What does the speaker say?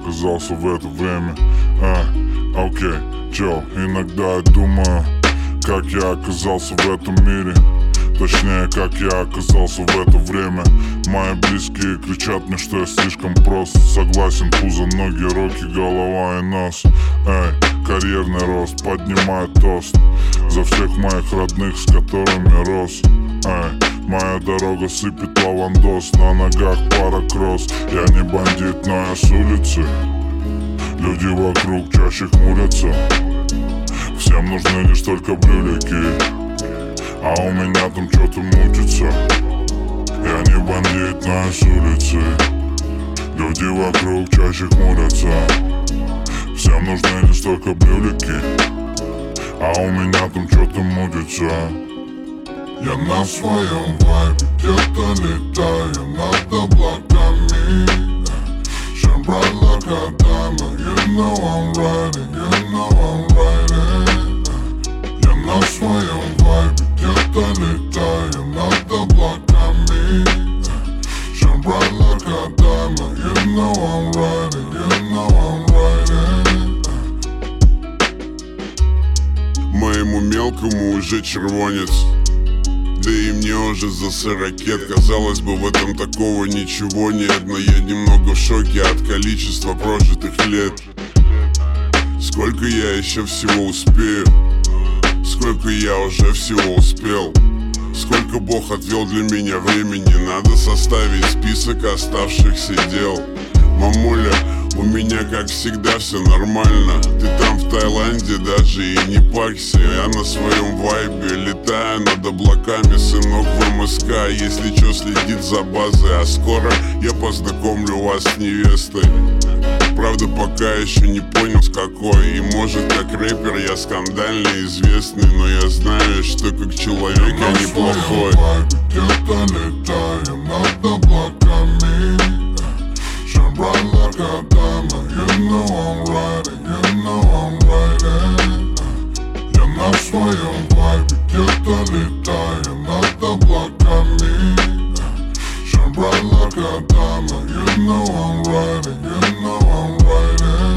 оказался в это время. Окей, чел, иногда я думаю, как я оказался в этом мире. Точнее, как я оказался в это время. Мои близкие кричат мне, что я слишком прост. Согласен, пузо, ноги, руки, голова и нос. Карьерный рост, поднимаю тост за всех моих родных, с которыми рос. Моя дорога сыпет лавандос, на ногах пара кросс. Я не бандит, но я с улицы. Люди вокруг чаще хмурятся. Всем нужны лишь только брюлики, а у меня там что-то мутится. Я не бандит, но я с улицы. Люди вокруг чаще хмурятся. Всем нужны лишь только брюлики, а у меня там что-то мутится. Я на своем вайбе где-то летаю над облаками. Shine bright like a diamond. You know I'm riding, you know I'm riding. Я на своем вайбе где-то летаю над облаками. Shine bright like a diamond. You know I'm riding, you know I'm riding. Моему мелкому уже червонец, да и мне уже за 40. Казалось бы, в этом такого ничего нет, но я немного в шоке от количества прожитых лет. Сколько я еще всего успею? Сколько я уже всего успел? Сколько Бог отвел для меня времени? Надо составить список оставшихся дел. Мамуля, у меня как всегда все нормально. Ты там в Таиланде даже и не парься. Я на своем вайбе летаю над облаками. Сынок в МСК, если чё, следит за базой. А скоро я познакомлю вас с невестой. Правда, пока еще не понял с какой. И может, как рэпер я скандальный, известный, но я знаю, что как человек я неплохой. Где-то летаю над облаками. Shine bright like a diamond. You know I'm riding, you know I'm riding. Я на своем вайбе где-то летаю над облаками. Shine bright like a diamond. You know I'm riding, you know I'm riding.